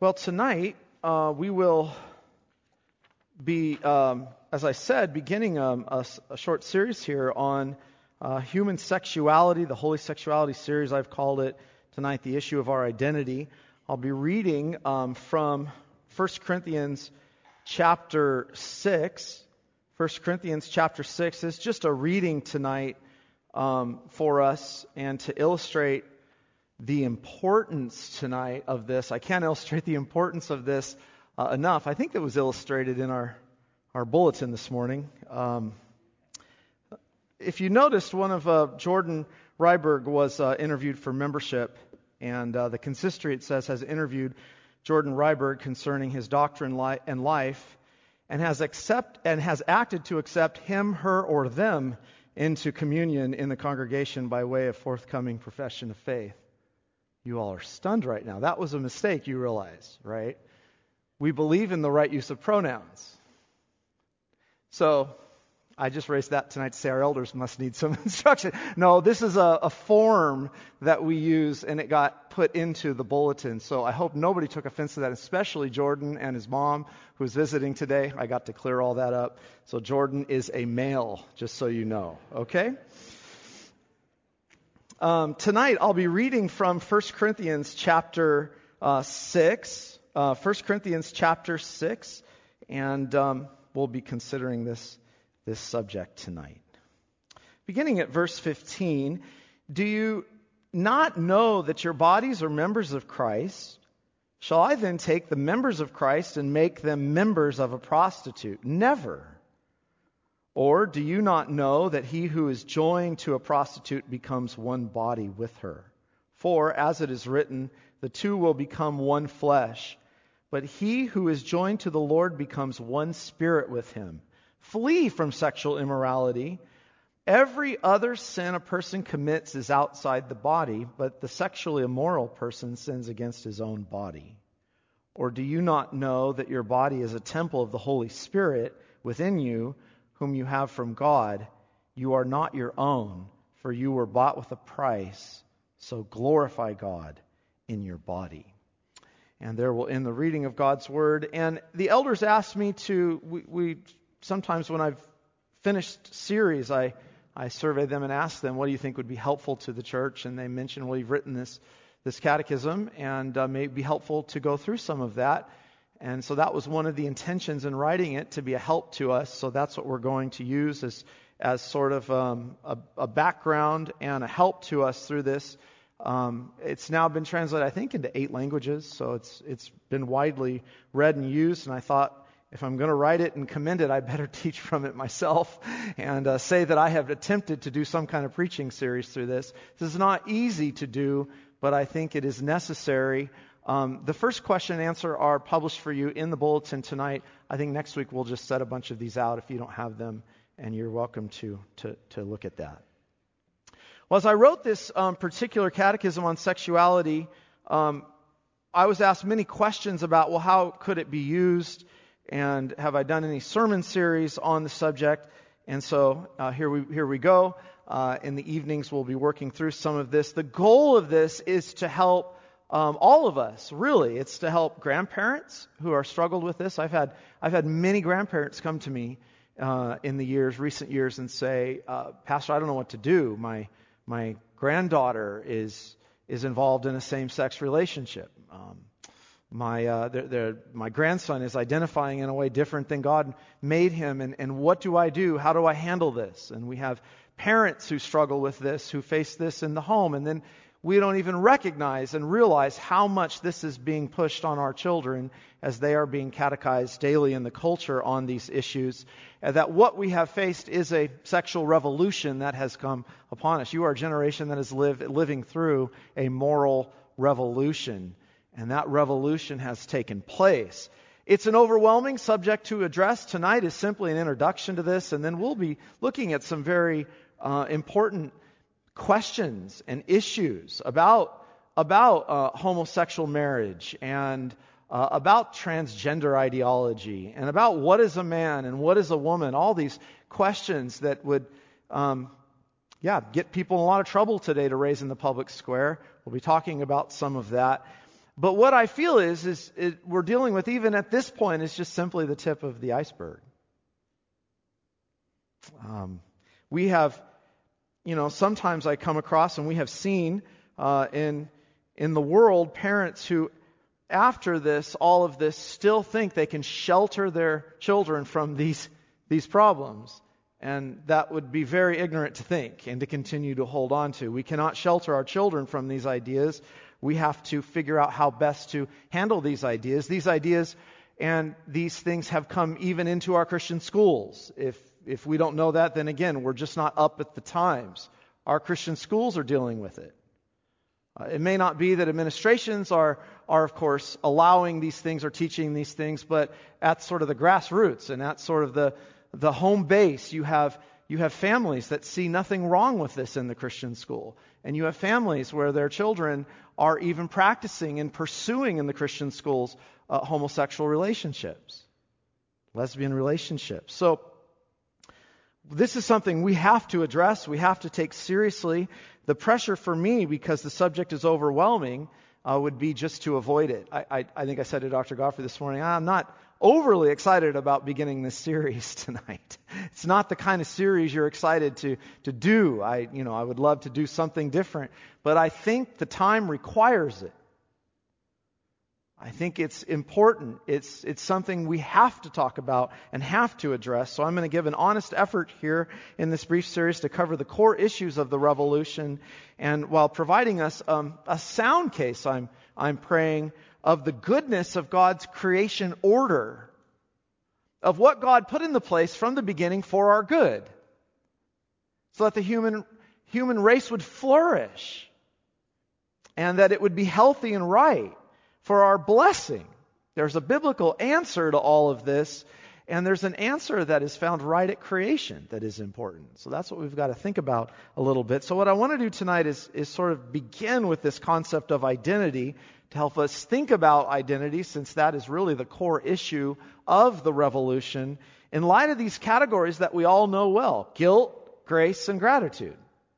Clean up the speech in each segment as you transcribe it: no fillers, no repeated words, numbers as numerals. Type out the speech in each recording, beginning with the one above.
Well, tonight we will be, as I said, beginning a short series here on human sexuality, the Holy Sexuality series I've called it tonight, the issue of our identity. I'll be reading from 1 Corinthians chapter 6. 1 Corinthians chapter 6 is just a reading tonight for us and to illustrate the importance tonight of this. I can't illustrate the importance of this enough. I think it was illustrated in our bulletin this morning. If you noticed, one of Jordan Ryberg was interviewed for membership, and the consistory, it says, has interviewed Jordan Ryberg concerning his doctrine and life, and has acted to accept him, her, or them into communion in the congregation by way of forthcoming profession of faith. You all are stunned right now. That was a mistake, you realize, right? We believe in the right use of pronouns. So, I just raised that tonight to say our elders must need some instruction. No, this is a form that we use, and it got put into the bulletin. So I hope nobody took offense to that, especially Jordan and his mom, who's visiting today. I got to clear all that up. So Jordan is a male, just so you know. Okay? Tonight I'll be reading from 1 Corinthians chapter 6. 1 Corinthians chapter 6, and we'll be considering this subject tonight. Beginning at verse 15, do you not know that your bodies are members of Christ? Shall I then take the members of Christ and make them members of a prostitute? Never. Or do you not know that he who is joined to a prostitute becomes one body with her? For, as it is written, the two will become one flesh. But he who is joined to the Lord becomes one spirit with him. Flee from sexual immorality. Every other sin a person commits is outside the body, but the sexually immoral person sins against his own body. Or do you not know that your body is a temple of the Holy Spirit within you, whom you have from God? You are not your own, for you were bought with a price. So glorify God in your body. And there will end the reading of God's Word. And the elders asked me we sometimes when I've finished series, I survey them and ask them, what do you think would be helpful to the church? And they mentioned, well, you've written this catechism, and may be helpful to go through some of that. And so that was one of the intentions in writing it, to be a help to us. So that's what we're going to use as sort of a background and a help to us through this. It's now been translated, I think, into 8 languages, so it's been widely read and used. And I thought, if I'm going to write it and commend it, I better teach from it myself and say that I have attempted to do some kind of preaching series through this. This is not easy to do, but I think it is necessary. The first question and answer are published for you in the bulletin tonight. I think next week we'll just set a bunch of these out if you don't have them, and you're welcome to look at that. Well, as I wrote this particular catechism on sexuality, I was asked many questions about, well, how could it be used? And have I done any sermon series on the subject? And so here we go. In the evenings, we'll be working through some of this. The goal of this is to help all of us, really. It's to help grandparents who are struggled with this. I've had many grandparents come to me in the recent years, and say, Pastor, I don't know what to do. My granddaughter is involved in a same-sex relationship. My grandson is identifying in a way different than God made him, and what do I do? How do I handle this? And we have parents who struggle with this, who face this in the home, and then we don't even recognize and realize how much this is being pushed on our children as they are being catechized daily in the culture on these issues, and that what we have faced is a sexual revolution that has come upon us. You are a generation that is living through a moral revolution, and that revolution has taken place. It's an overwhelming subject to address. Tonight is simply an introduction to this, and then we'll be looking at some very important questions and issues about homosexual marriage, and about transgender ideology, and about what is a man and what is a woman. All these questions that would get people in a lot of trouble today to raise in the public square. We'll be talking about some of that. But what I feel is we're dealing with, even at this point, is just simply the tip of the iceberg. We have, sometimes I come across, and we have seen in the world, parents who, after all of this, still think they can shelter their children from these problems. And that would be very ignorant to think and to continue to hold on to. We cannot shelter our children from these ideas. We have to figure out how best to handle these ideas. These ideas and these things have come even into our Christian schools. If we don't know that, then again, we're just not up at the times. Our Christian schools are dealing with it. It may not be that administrations are of course allowing these things or teaching these things, but at sort of the grassroots and at sort of the home base, you have families that see nothing wrong with this in the Christian school. And you have families where their children are even practicing and pursuing in the Christian schools homosexual relationships, lesbian relationships. So this is something we have to address. We have to take seriously. The pressure for me, because the subject is overwhelming, would be just to avoid it. I think I said to Dr. Godfrey this morning, I'm not overly excited about beginning this series tonight. It's not the kind of series you're excited to do. I would love to do something different, but I think the time requires it. I think it's important. It's something we have to talk about and have to address. So I'm going to give an honest effort here in this brief series to cover the core issues of the revolution, and while providing us a sound case, I'm praying, of the goodness of God's creation order, of what God put into place from the beginning for our good, so that the human race would flourish, and that it would be healthy and right for our blessing. There's a biblical answer to all of this, and there's an answer that is found right at creation that is important. So that's what we've got to think about a little bit. So what I want to do tonight is sort of begin with this concept of identity to help us think about identity, since that is really the core issue of the revolution, in light of these categories that we all know well: guilt, grace, and gratitude.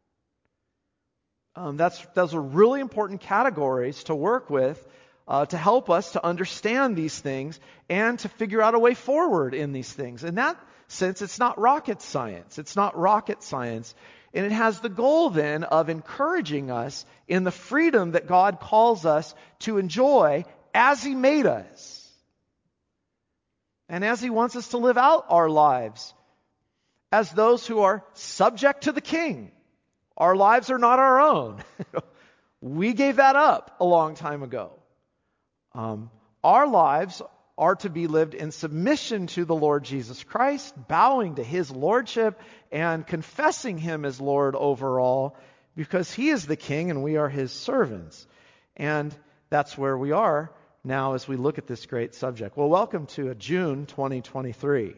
Those are really important categories to work with, to help us to understand these things and to figure out a way forward in these things. In that sense, it's not rocket science. It's not rocket science. And it has the goal then of encouraging us in the freedom that God calls us to enjoy as He made us, and as He wants us to live out our lives as those who are subject to the King. Our lives are not our own. We gave that up a long time ago. Our lives are to be lived in submission to the Lord Jesus Christ, bowing to His lordship and confessing Him as Lord over all, because He is the King and we are His servants. And that's where we are now as we look at this great subject. Well, welcome to June 2023.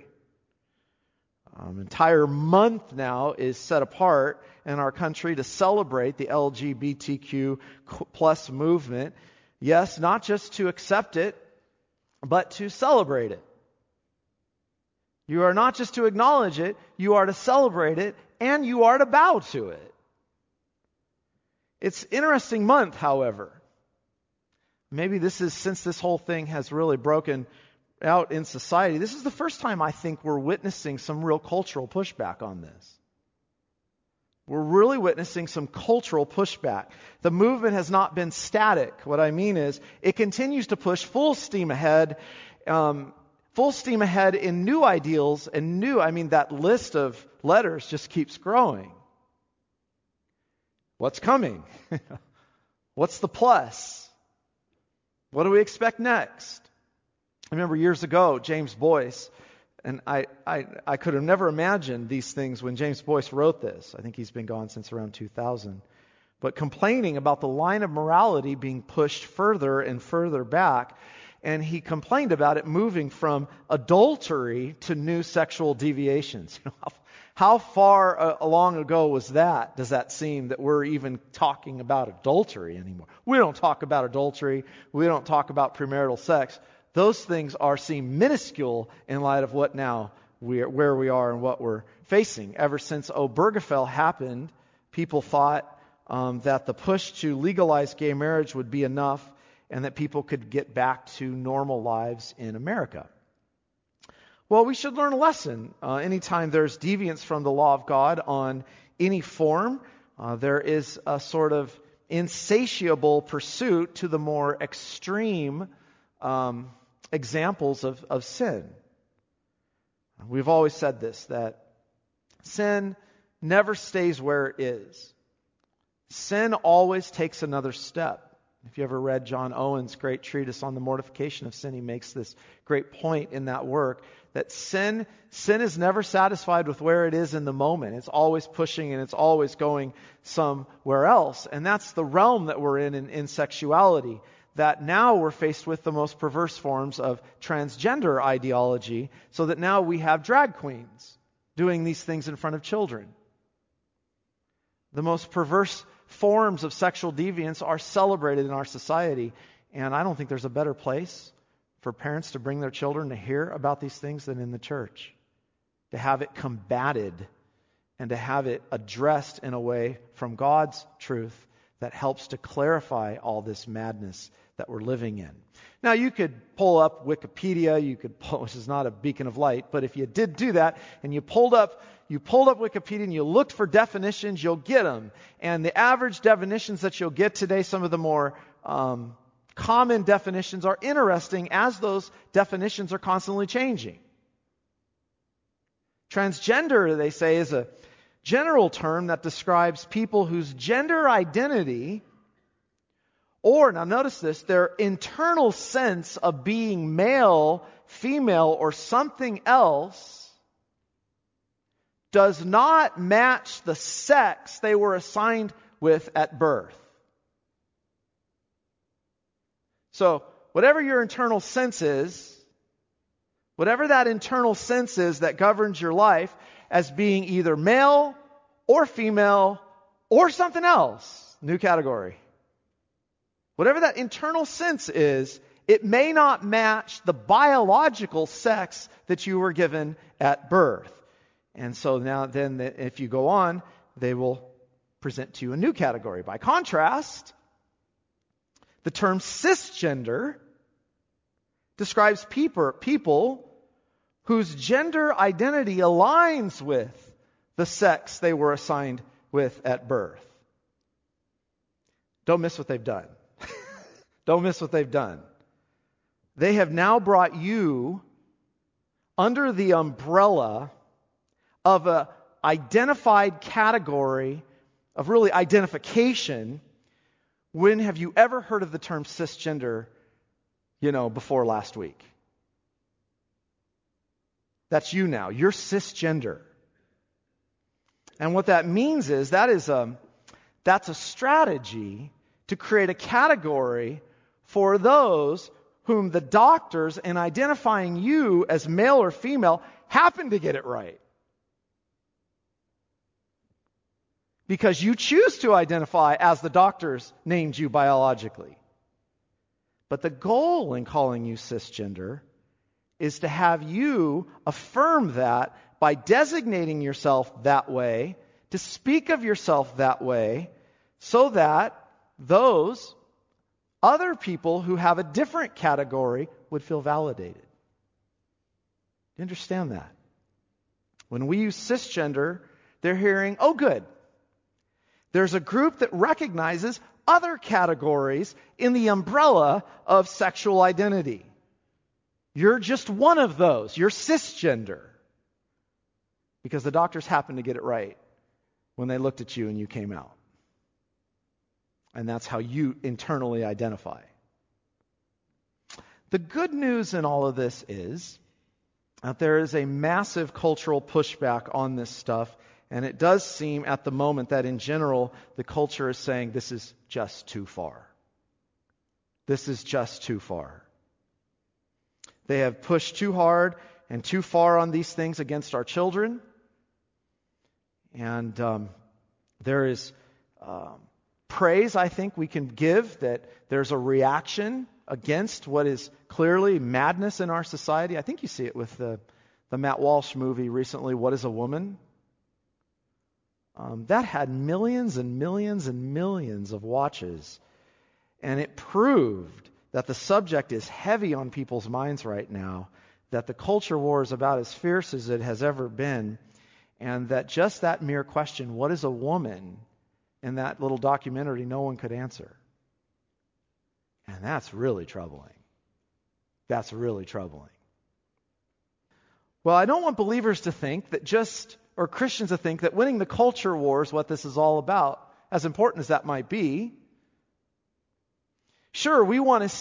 Entire month now is set apart in our country to celebrate the LGBTQ plus movement. Yes, not just to accept it, but to celebrate it. You are not just to acknowledge it, you are to celebrate it, and you are to bow to it. It's an interesting month, however. Maybe this is, since this whole thing has really broken out in society, this is the first time I think we're witnessing some real cultural pushback on this. We're really witnessing some cultural pushback. The movement has not been static. What I mean is, it continues to push full steam ahead in new ideals and that list of letters just keeps growing. What's coming? What's the plus? What do we expect next? I remember years ago, James Boyce, and I could have never imagined these things when James Boyce wrote this. I think he's been gone since around 2000. But complaining about the line of morality being pushed further and further back. And he complained about it moving from adultery to new sexual deviations. How far along ago was that? Does that seem that we're even talking about adultery anymore? We don't talk about adultery. We don't talk about premarital sex. Those things seem minuscule in light of what now where we are and what we're facing. Ever since Obergefell happened, people thought that the push to legalize gay marriage would be enough, and that people could get back to normal lives in America. Well, we should learn a lesson. Anytime there's deviance from the law of God on any form, there is a sort of insatiable pursuit to the more extreme examples of sin. We've always said this, that sin never stays where it is. Sin always takes another step. If you ever read John Owen's great treatise on the mortification of sin, he makes this great point in that work, that sin is never satisfied with where it is in the moment. It's always pushing and it's always going somewhere else. And that's the realm that we're in sexuality. That now we're faced with the most perverse forms of transgender ideology, so that now we have drag queens doing these things in front of children. The most perverse forms of sexual deviance are celebrated in our society, and I don't think there's a better place for parents to bring their children to hear about these things than in the church. To have it combated and to have it addressed in a way from God's truth that helps to clarify all this madness that we're living in. Now, you could pull up Wikipedia, which is not a beacon of light, but if you did do that and you pulled up Wikipedia and you looked for definitions, you'll get them. And the average definitions that you'll get today, some of the more common definitions, are interesting as those definitions are constantly changing. Transgender, they say, is a general term that describes people whose gender identity, or, now notice this, their internal sense of being male, female, or something else does not match the sex they were assigned with at birth. So, whatever your internal sense is, whatever that internal sense is that governs your life as being either male or female or something else, new category. Whatever that internal sense is, it may not match the biological sex that you were given at birth. And so now then, if you go on, they will present to you a new category. By contrast, the term cisgender describes people whose gender identity aligns with the sex they were assigned with at birth. Don't miss what they've done. Don't miss what they've done. They have now brought you under the umbrella of an identified category of really identification. When have you ever heard of the term cisgender, before last week? That's you now. You're cisgender. And what that means is that's a strategy to create a category for those whom the doctors, in identifying you as male or female, happen to get it right. Because you choose to identify as the doctors named you biologically. But the goal in calling you cisgender is to have you affirm that by designating yourself that way, to speak of yourself that way, so that those other people who have a different category would feel validated. You understand that? When we use cisgender, they're hearing, oh good, there's a group that recognizes other categories in the umbrella of sexual identity. You're just one of those. You're cisgender. Because the doctors happened to get it right when they looked at you and you came out. And that's how you internally identify. The good news in all of this is that there is a massive cultural pushback on this stuff, and it does seem at the moment that in general the culture is saying this is just too far. This is just too far. They have pushed too hard and too far on these things against our children. And there is praise, I think, we can give that there's a reaction against what is clearly madness in our society. I think you see it with the Matt Walsh movie recently, What is a Woman? That had millions and millions and millions of watches. And it proved that the subject is heavy on people's minds right now, that the culture war is about as fierce as it has ever been, and that just that mere question, what is a woman, in that little documentary, no one could answer. And that's really troubling. That's really troubling. Well, I don't want believers to think that or Christians to think that winning the culture war is what this is all about, as important as that might be. Sure, we want to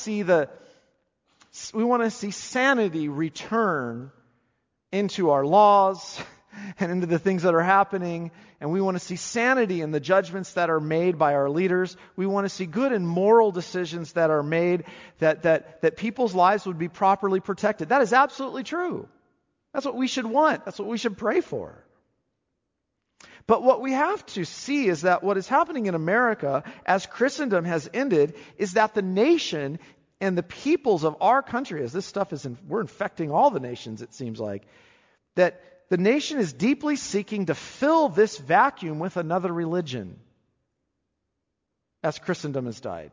see sanity return into our laws and into the things that are happening, and we want to see sanity in the judgments that are made by our leaders. We want to see good and moral decisions that are made, that people's lives would be properly protected. That is absolutely true. That's what we should want. That's what we should pray for. But what we have to see is that what is happening in America as Christendom has ended is that the nation and the peoples of our country, as this stuff we're infecting all the nations, it seems like, that the nation is deeply seeking to fill this vacuum with another religion as Christendom has died.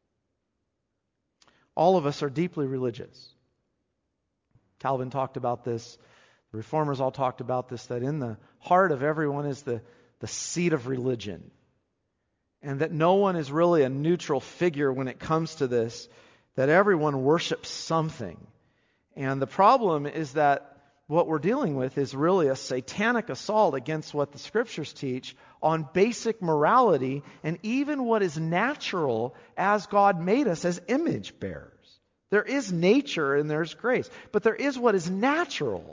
All of us are deeply religious. Calvin talked about this. The Reformers all talked about this, that in the heart of everyone is the seat of religion. And that no one is really a neutral figure when it comes to this, that everyone worships something. And the problem is that what we're dealing with is really a satanic assault against what the Scriptures teach on basic morality and even what is natural as God made us as image bearers. There is nature and there's grace, but there is what is natural.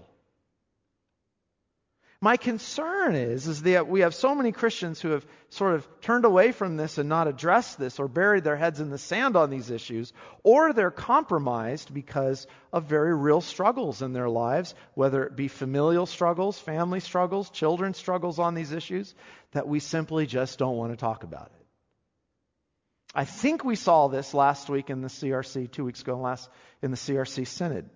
My concern is that we have so many Christians who have sort of turned away from this and not addressed this, or buried their heads in the sand on these issues, or they're compromised because of very real struggles in their lives, whether it be familial struggles, family struggles, children's struggles on these issues, that we simply just don't want to talk about it. I think we saw this last week in the CRC, 2 weeks ago, in the CRC Synod.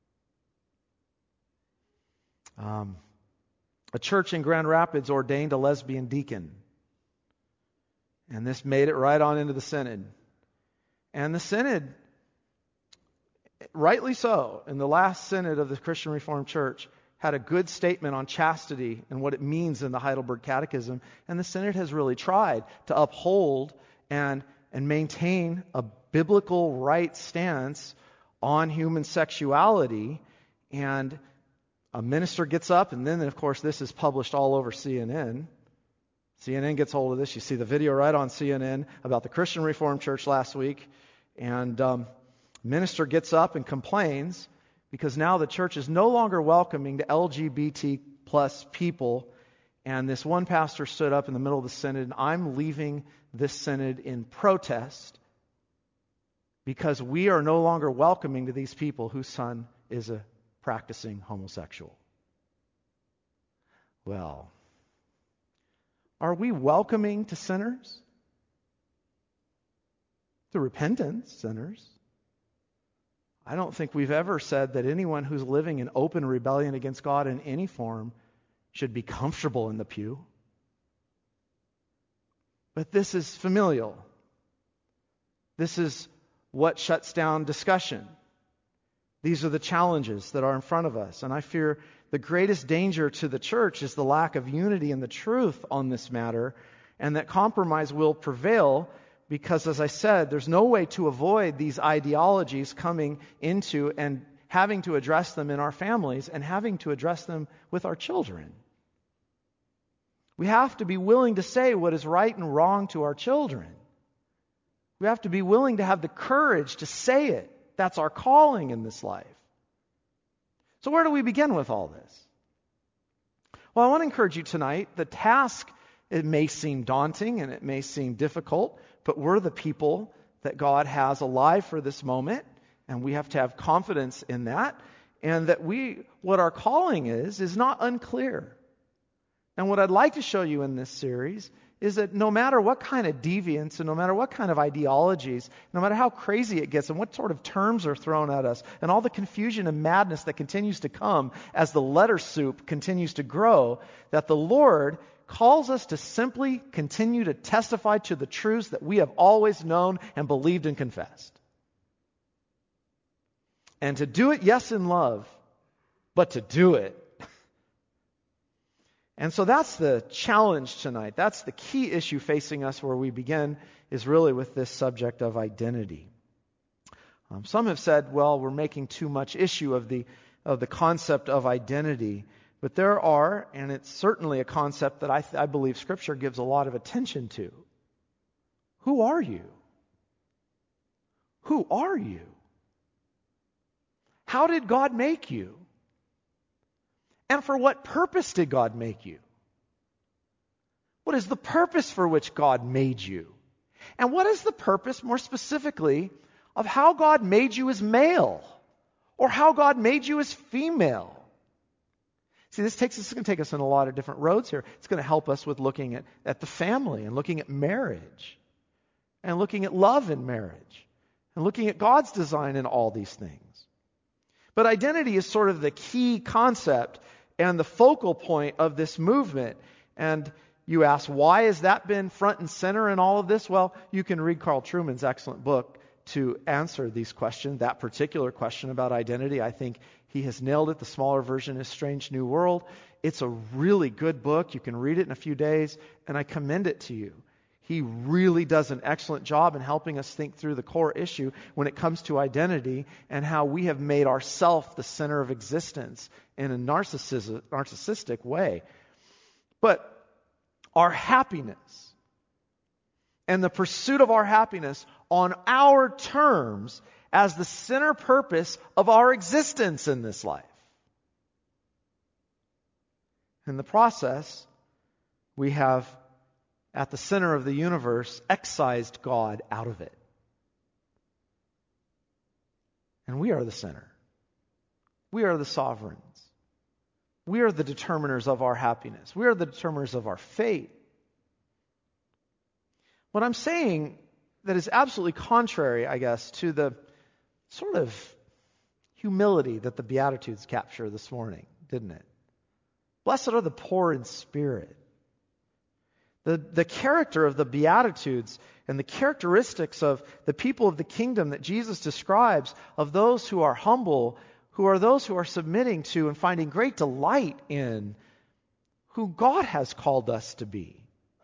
A church in Grand Rapids ordained a lesbian deacon. And this made it right on into the Synod. And the Synod, rightly so, in the last Synod of the Christian Reformed Church, had a good statement on chastity and what it means in the Heidelberg Catechism. And the Synod has really tried to uphold and maintain a biblical right stance on human sexuality. And a minister gets up, and then, of course, this is published all over CNN. CNN gets hold of this. You see the video right on CNN about the Christian Reformed Church last week. And minister gets up and complains because now the church is no longer welcoming to LGBT plus people. And this one pastor stood up in the middle of the synod, and I'm leaving this synod in protest because we are no longer welcoming to these people whose son is a practicing homosexual. Well, are we welcoming to sinners? To repentance, sinners? I don't think we've ever said that anyone who's living in open rebellion against God in any form should be comfortable in the pew. But this is familial. This is what shuts down discussion. These are the challenges that are in front of us. And I fear the greatest danger to the church is the lack of unity in the truth on this matter, and that compromise will prevail because, as I said, there's no way to avoid these ideologies coming into and having to address them in our families and having to address them with our children. We have to be willing to say what is right and wrong to our children. We have to be willing to have the courage to say it. That's our calling in this life. So where do we begin with all this? Well, I want to encourage you tonight. The task, it may seem daunting and it may seem difficult, but we're the people that God has alive for this moment, and we have to have confidence in that, and that what our calling is not unclear. And what I'd like to show you in this series is that no matter what kind of deviance and no matter what kind of ideologies, no matter how crazy it gets and what sort of terms are thrown at us and all the confusion and madness that continues to come as the letter soup continues to grow, that the Lord calls us to simply continue to testify to the truths that we have always known and believed and confessed. And to do it, yes, in love, but to do it. And so that's the challenge tonight. That's the key issue facing us where we begin, is really with this subject of identity. Some have said, well, we're making too much issue of the concept of identity. But there are, and it's certainly a concept that I believe Scripture gives a lot of attention to. Who are you? Who are you? How did God make you? And for what purpose did God make you? What is the purpose for which God made you? And what is the purpose, more specifically, of how God made you as male? Or how God made you as female? See, this is going to take us on a lot of different roads here. It's going to help us with looking at the family and looking at marriage and looking at love in marriage and looking at God's design in all these things. But identity is sort of the key concept and the focal point of this movement. And you ask, why has that been front and center in all of this? Well, you can read Carl Trueman's excellent book to answer these questions, that particular question about identity. I think he has nailed it. The smaller version is Strange New World. It's a really good book. You can read it in a few days, and I commend it to you. He really does an excellent job in helping us think through the core issue when it comes to identity and how we have made ourself the center of existence in a narcissistic way. But our happiness and the pursuit of our happiness on our terms as the center purpose of our existence in this life. In the process, we have, at the center of the universe, excised God out of it. And we are the center. We are the sovereigns. We are the determiners of our happiness. We are the determiners of our fate. What I'm saying that is absolutely contrary, I guess, to the sort of humility that the Beatitudes capture this morning, didn't it? Blessed are the poor in spirit. The character of the Beatitudes and the characteristics of the people of the kingdom that Jesus describes, of those who are humble, who are those who are submitting to and finding great delight in who God has called us to be.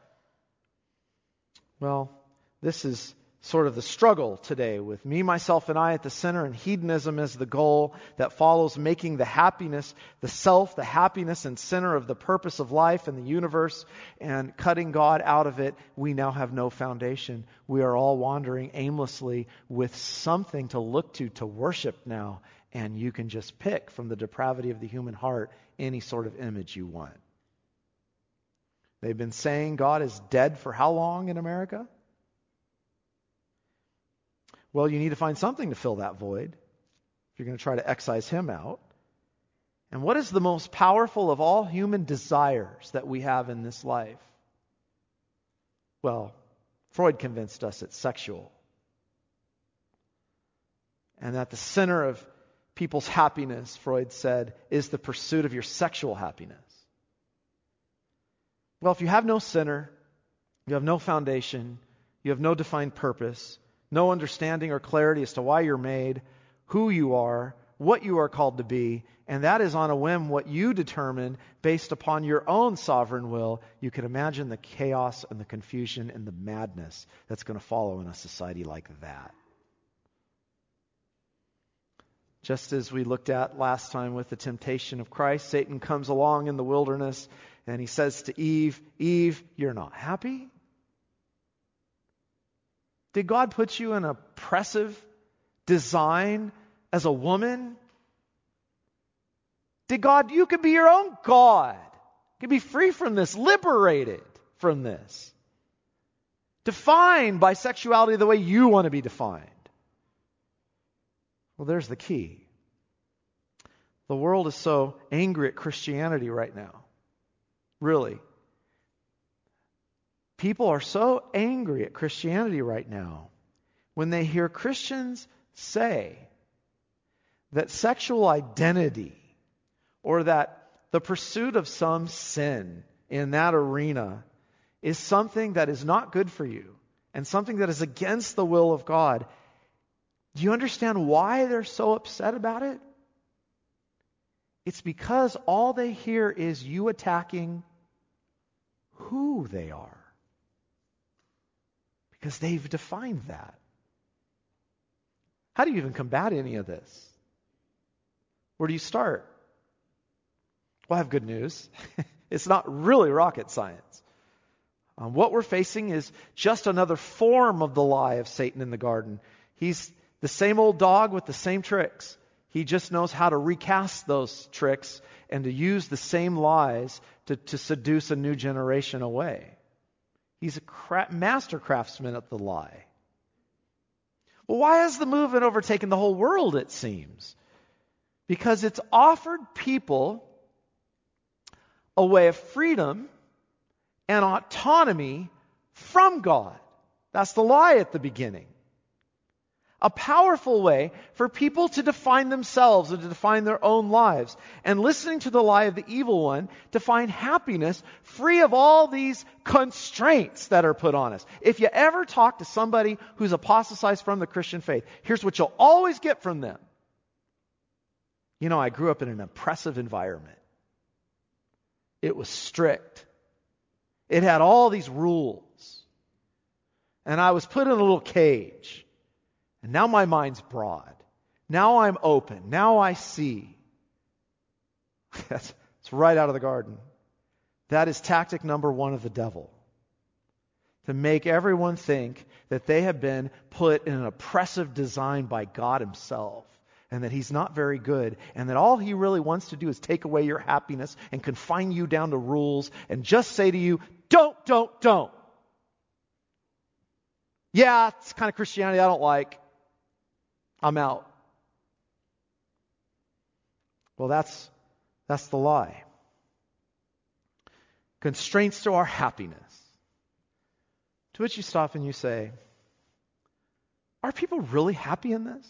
Well, this is sort of the struggle today with me, myself, and I at the center, and hedonism as the goal that follows, making the happiness, the self, the happiness and center of the purpose of life and the universe, and cutting God out of it. We now have no foundation. We are all wandering aimlessly with something to look to worship now, and you can just pick from the depravity of the human heart any sort of image you want. They've been saying God is dead for how long in America? Well, you need to find something to fill that void if you're going to try to excise him out. And what is the most powerful of all human desires that we have in this life? Well, Freud convinced us it's sexual. And at the center of people's happiness, Freud said, is the pursuit of your sexual happiness. Well, if you have no center, you have no foundation, you have no defined purpose, no understanding or clarity as to why you're made, who you are, what you are called to be, and that is on a whim what you determine based upon your own sovereign will, you can imagine the chaos and the confusion and the madness that's going to follow in a society like that. Just as we looked at last time with the temptation of Christ, Satan comes along in the wilderness and he says to Eve, Eve, you're not happy? Did God put you in an oppressive design as a woman? Did God, you could be your own God. You could be free from this, liberated from this. Defined by sexuality the way you want to be defined. Well, there's the key. The world is so angry at Christianity right now. Really. People are so angry at Christianity right now when they hear Christians say that sexual identity or that the pursuit of some sin in that arena is something that is not good for you and something that is against the will of God. Do you understand why they're so upset about it? It's because all they hear is you attacking who they are. Because they've defined that. How do you even combat any of this? Where do you start? Well, I have good news. It's not really rocket science. What we're facing is just another form of the lie of Satan in the garden. He's the same old dog with the same tricks. He just knows how to recast those tricks and to use the same lies to seduce a new generation away. He's a master craftsman at the lie. Well, why has the movement overtaken the whole world, it seems? Because it's offered people a way of freedom and autonomy from God. That's the lie at the beginning. A powerful way for people to define themselves and to define their own lives. And listening to the lie of the evil one to find happiness free of all these constraints that are put on us. If you ever talk to somebody who's apostatized from the Christian faith, here's what you'll always get from them. You know, I grew up in an oppressive environment. It was strict. It had all these rules. And I was put in a little cage. And now my mind's broad. Now I'm open. Now I see. It's right out of the garden. That is tactic number one of the devil. To make everyone think that they have been put in an oppressive design by God Himself. And that He's not very good. And that all He really wants to do is take away your happiness and confine you down to rules and just say to you, don't. Yeah, it's the kind of Christianity I don't like. I'm out. Well, that's the lie. Constraints to our happiness. To which you stop and you say, are people really happy in this?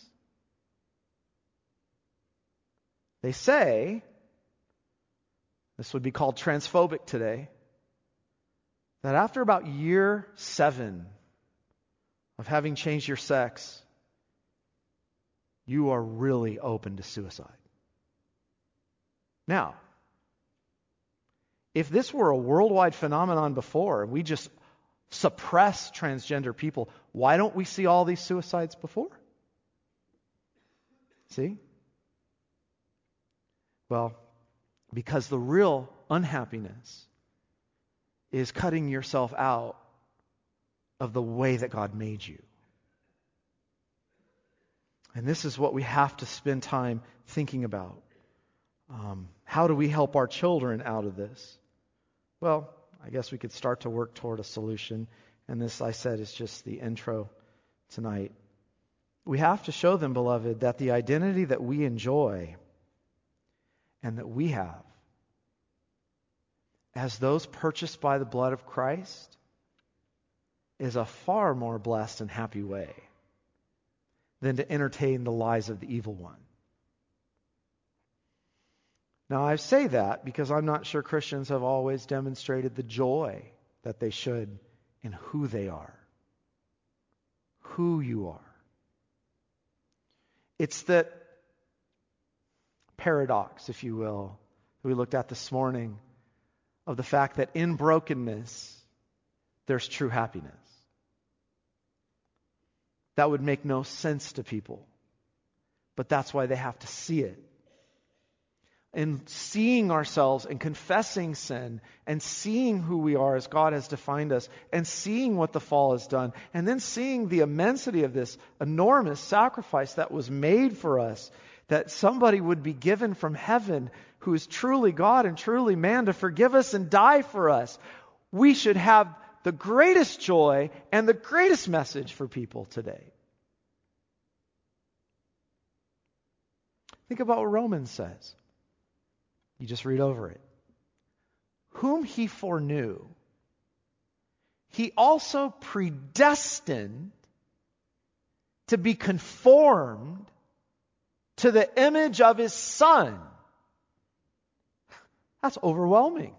They say, this would be called transphobic today, that after about year 7 of having changed your sex, you are really open to suicide. Now, if this were a worldwide phenomenon before, and we just suppress transgender people, why don't we see all these suicides before? See? Well, because the real unhappiness is cutting yourself out of the way that God made you. And this is what we have to spend time thinking about. How do we help our children out of this? Well, I guess we could start to work toward a solution. And this, I said, is just the intro tonight. We have to show them, beloved, that the identity that we enjoy and that we have as those purchased by the blood of Christ is a far more blessed and happy way than to entertain the lies of the evil one. Now, I say that because I'm not sure Christians have always demonstrated the joy that they should in who they are, who you are. It's that paradox, if you will, that we looked at this morning, of the fact that in brokenness, there's true happiness. That would make no sense to people. But that's why they have to see it. In seeing ourselves and confessing sin and seeing who we are as God has defined us and seeing what the fall has done and then seeing the immensity of this enormous sacrifice that was made for us, that somebody would be given from heaven who is truly God and truly man to forgive us and die for us. We should have the greatest joy and the greatest message for people today. Think about what Romans says. You just read over it. Whom He foreknew, He also predestined to be conformed to the image of His Son. That's overwhelming.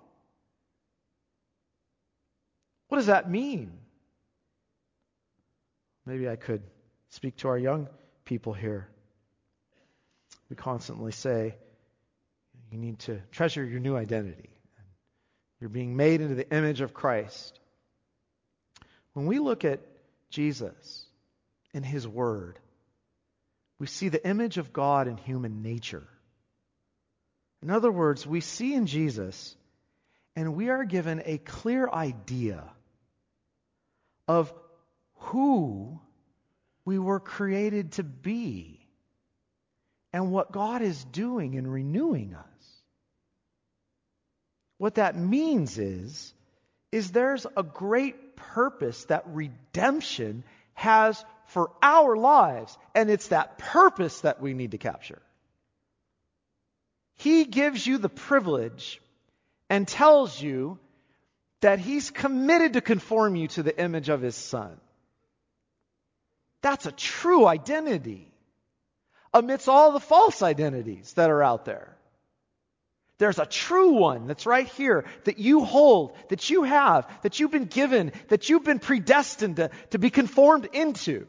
What does that mean? Maybe I could speak to our young people here. We constantly say, you need to treasure your new identity. You're being made into the image of Christ. When we look at Jesus in His Word, we see the image of God in human nature. In other words, we see in Jesus, and we are given a clear idea of who we were created to be and what God is doing in renewing us. What that means is there's a great purpose that redemption has for our lives, and it's that purpose that we need to capture. He gives you the privilege and tells you that He's committed to conform you to the image of His Son. That's a true identity amidst all the false identities that are out there. There's a true one that's right here that you hold, that you have, that you've been given, that you've been predestined to be conformed into.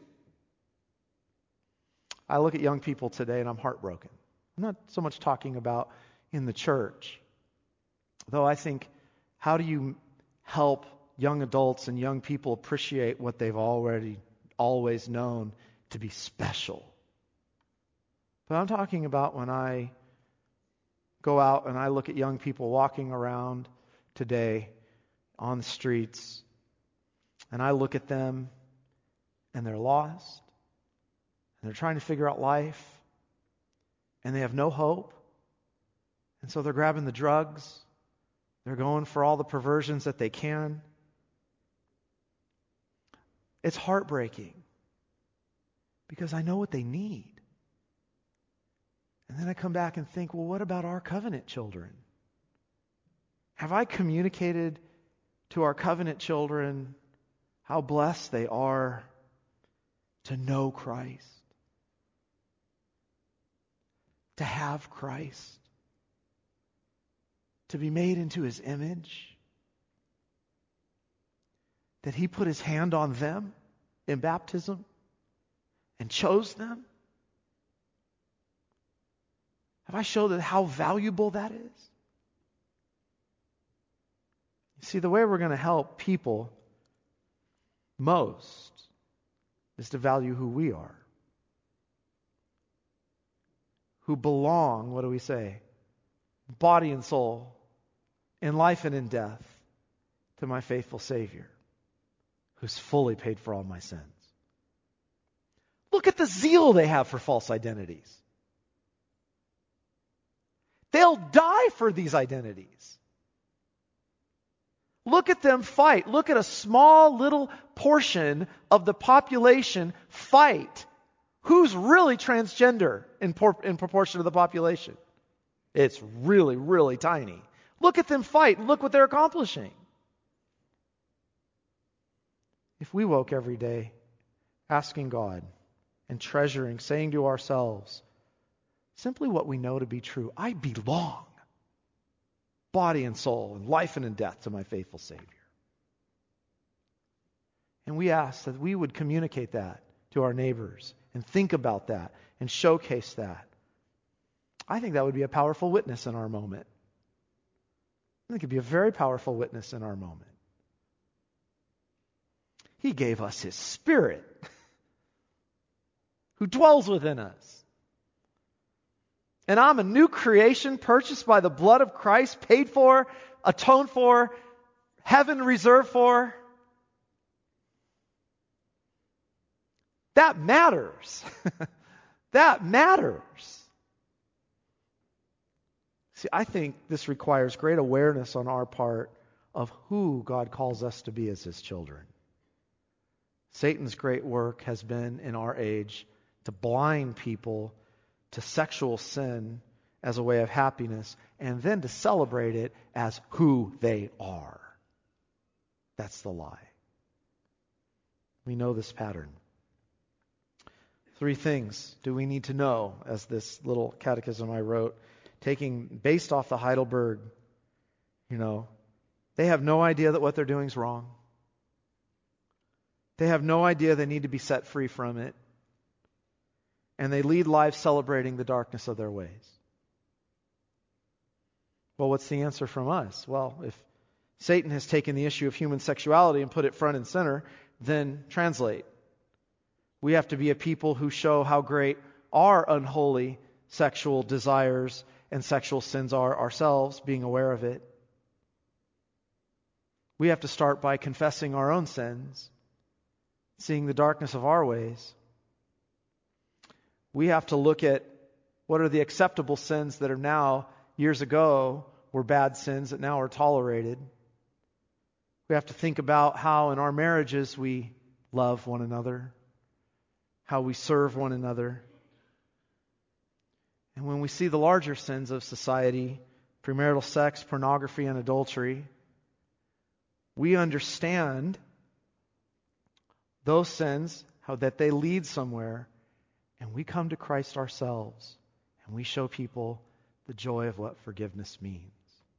I look at young people today and I'm heartbroken. I'm not so much talking about in the church, though I think, how do you help young adults and young people appreciate what they've already always known to be special? But I'm talking about when I go out and I look at young people walking around today on the streets, and I look at them and they're lost, and they're trying to figure out life, and they have no hope, and so they're grabbing the drugs, they're going for all the perversions that they can. It's heartbreaking because I know what they need. And then I come back and think, well, what about our covenant children? Have I communicated to our covenant children how blessed they are to know Christ, to have Christ, to be made into His image, that He put His hand on them in baptism and chose them? Have I showed them how valuable that is? You see, the way we're going to help people most is to value who we are. Who belong, what do we say? Body and soul, in life and in death, to my faithful Savior, who's fully paid for all my sins. Look at the zeal they have for false identities. They'll die for these identities. Look at them fight. Look at a small little portion of the population fight. Who's really transgender in proportion to the population? It's really, really tiny. Look at them fight. Look what they're accomplishing. If we woke every day asking God and treasuring, saying to ourselves, simply what we know to be true, I belong, body and soul, in life and in death, to my faithful Savior. And we ask that we would communicate that to our neighbors and think about that and showcase that. I think that would be a powerful witness in our moment. I think it could be a very powerful witness in our moment. He gave us His Spirit who dwells within us. And I'm a new creation purchased by the blood of Christ, paid for, atoned for, heaven reserved for. That matters. That matters. See, I think this requires great awareness on our part of who God calls us to be as His children. Satan's great work has been in our age to blind people to sexual sin as a way of happiness, and then to celebrate it as who they are. That's the lie. We know this pattern. 3 things do we need to know as this little catechism I wrote, based off the Heidelberg, they have no idea that what they're doing is wrong. They have no idea they need to be set free from it. and they lead lives celebrating the darkness of their ways. Well, what's the answer from us? Well, if Satan has taken the issue of human sexuality and put it front and center, then translate. We have to be a people who show how great our unholy sexual desires and sexual sins are ourselves, being aware of it. We have to start by confessing our own sins, seeing the darkness of our ways. We have to look at what are the acceptable sins that are now, years ago, were bad sins that now are tolerated. We have to think about how in our marriages we love one another, how we serve one another. And when we see the larger sins of society, premarital sex, pornography, and adultery, we understand those sins, how that they lead somewhere, and we come to Christ ourselves, and we show people the joy of what forgiveness means.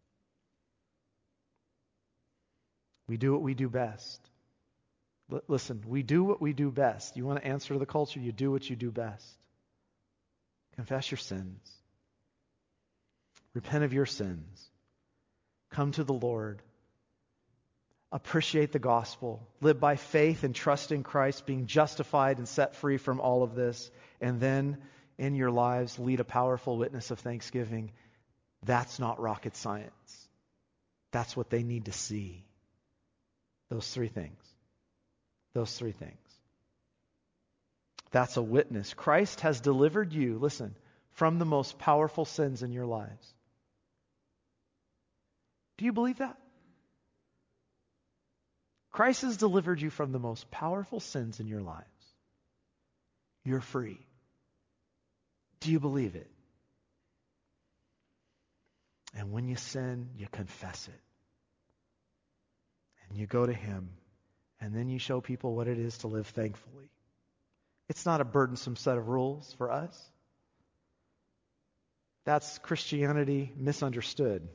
We do what we do best. Listen, we do what we do best. You want to answer to the culture, you do what you do best. Confess your sins. Repent of your sins. Come to the Lord. Appreciate the gospel. Live by faith and trust in Christ, being justified and set free from all of this. And then in your lives, lead a powerful witness of thanksgiving. That's not rocket science. That's what they need to see. Those three things. Those three things. That's a witness. Christ has delivered you, listen, from the most powerful sins in your lives. Do you believe that? Christ has delivered you from the most powerful sins in your lives. You're free. Do you believe it? And when you sin, you confess it. And you go to Him. And then you show people what it is to live thankfully. It's not a burdensome set of rules for us. That's Christianity misunderstood.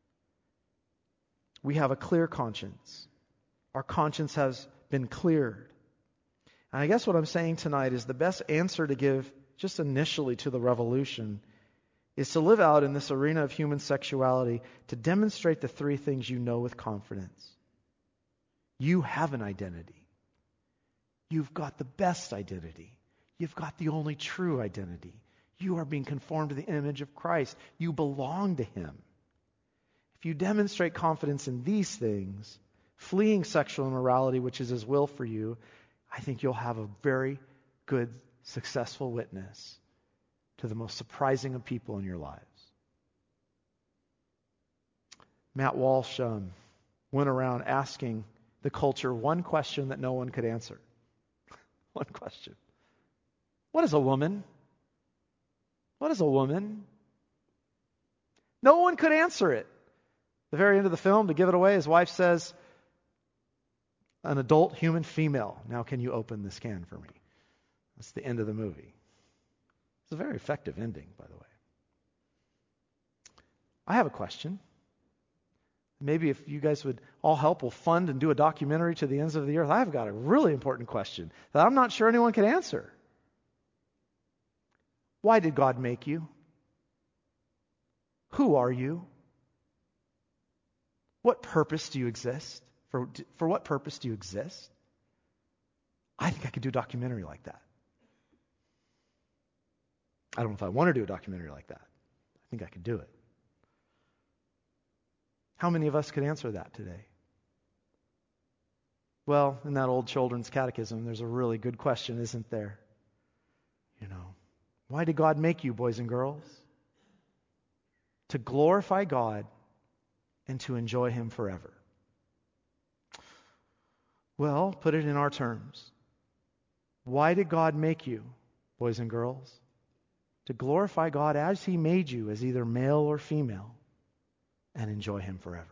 We have a clear conscience. Our conscience has been cleared. And I guess what I'm saying tonight is the best answer to give just initially to the revolution is to live out in this arena of human sexuality to demonstrate the three things you know with confidence. You have an identity. You've got the best identity. You've got the only true identity. You are being conformed to the image of Christ. You belong to Him. If you demonstrate confidence in these things, fleeing sexual immorality, which is His will for you, I think you'll have a very good, successful witness to the most surprising of people in your lives. Matt Walsh went around asking the culture one question that no one could answer. One question. What is a woman? What is a woman? No one could answer it. At the very end of the film, to give it away, his wife says, an adult human female. Now can you open this can for me? That's the end of the movie. It's a very effective ending, by the way. I have a question. Maybe if you guys would all help, we'll fund and do a documentary to the ends of the earth. I've got a really important question that I'm not sure anyone can answer. Why did God make you? Who are you? What purpose do you exist? For what purpose do you exist? I think I could do a documentary like that. I don't know if I want to do a documentary like that. I think I could do it. How many of us could answer that today? Well, in that old children's catechism, there's a really good question, isn't there? Why did God make you, boys and girls? To glorify God and to enjoy Him forever. Well, put it in our terms. Why did God make you, boys and girls? To glorify God as He made you, as either male or female, and enjoy Him forever.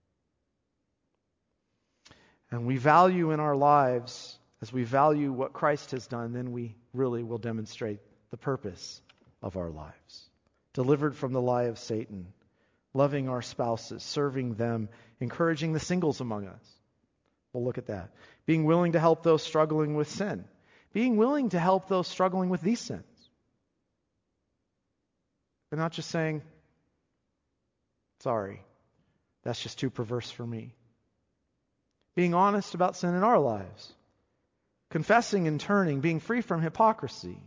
And we value in our lives, as we value what Christ has done, then we really will demonstrate the purpose of our lives. Delivered from the lie of Satan, loving our spouses, serving them, encouraging the singles among us. We'll look at that. Being willing to help those struggling with sin. Being willing to help those struggling with these sins. but not just saying, sorry, that's just too perverse for me. Being honest about sin in our lives. Confessing and turning, being free from hypocrisy.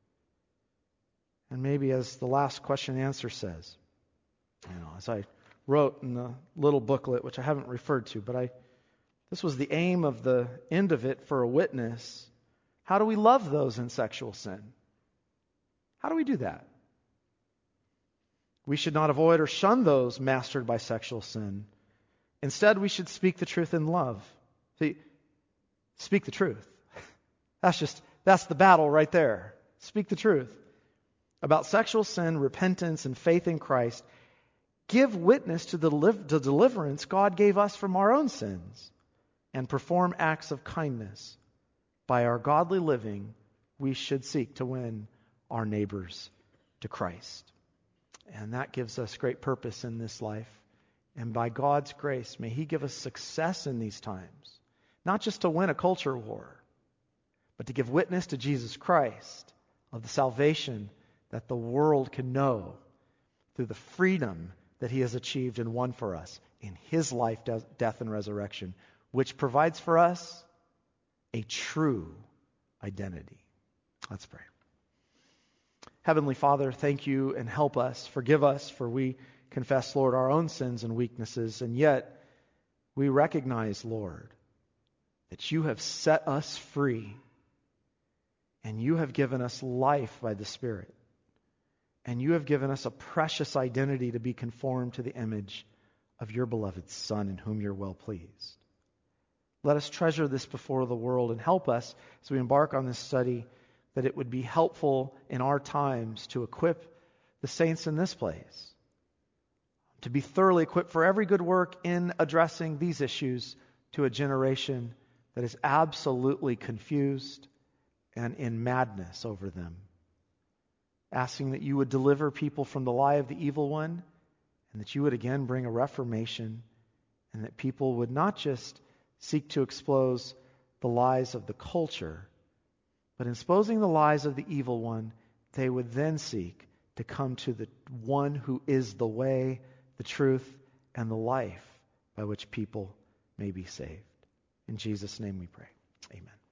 And maybe as the last question and answer says, as I wrote in the little booklet, which I haven't referred to, but this was the aim of the end of it for a witness. How do we love those in sexual sin? How do we do that? We should not avoid or shun those mastered by sexual sin. Instead, we should speak the truth in love. See, speak the truth. That's the battle right there. Speak the truth about sexual sin, repentance, and faith in Christ. Give witness to the deliverance God gave us from our own sins, and perform acts of kindness. By our godly living, we should seek to win our neighbors to Christ. And that gives us great purpose in this life. And by God's grace, may He give us success in these times. Not just to win a culture war, but to give witness to Jesus Christ of the salvation that the world can know through the freedom that He has achieved and won for us in His life, death, and resurrection, which provides for us a true identity. Let's pray. Heavenly Father, thank You and help us, forgive us, for we confess, Lord, our own sins and weaknesses, and yet we recognize, Lord, that You have set us free, and You have given us life by the Spirit, and You have given us a precious identity to be conformed to the image of Your beloved Son, in whom You're well pleased. Let us treasure this before the world, and help us as we embark on this study, that it would be helpful in our times to equip the saints in this place to be thoroughly equipped for every good work in addressing these issues to a generation that is absolutely confused and in madness over them. Asking that You would deliver people from the lie of the evil one, and that You would again bring a reformation, and that people would not just seek to expose the lies of the culture, but in exposing the lies of the evil one, they would then seek to come to the one who is the way, the truth, and the life by which people may be saved. In Jesus' name we pray. Amen.